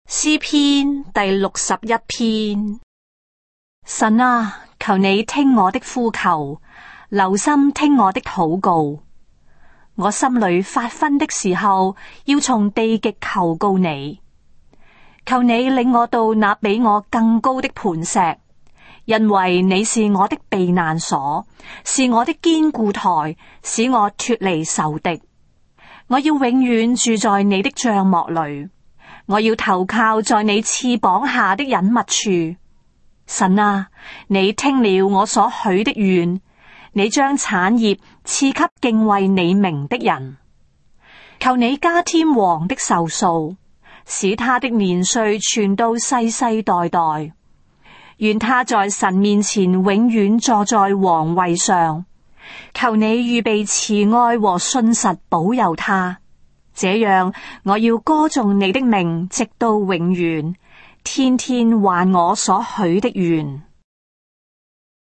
詩篇第61篇。神啊，求你聽我的呼求，留心聽我的禱告。我心裏發昏的時候，要從地極求告你。求你領我到那比我更高的磐石，因為你是我的避難所，是我的堅固台，使我脫離仇敵。我要永遠住在你的帳幕裏，我要投靠在你翅膀下的隱密處。神啊，你聽了我所許的願，你將產業賜給敬畏你名的人。求你加添王的壽數，使他的年歲傳到世世代代。願他在神面前永遠坐在王位上。求你預備慈愛和信實保佑他，這樣我要歌頌你的名直到永遠，天天還我所許的願。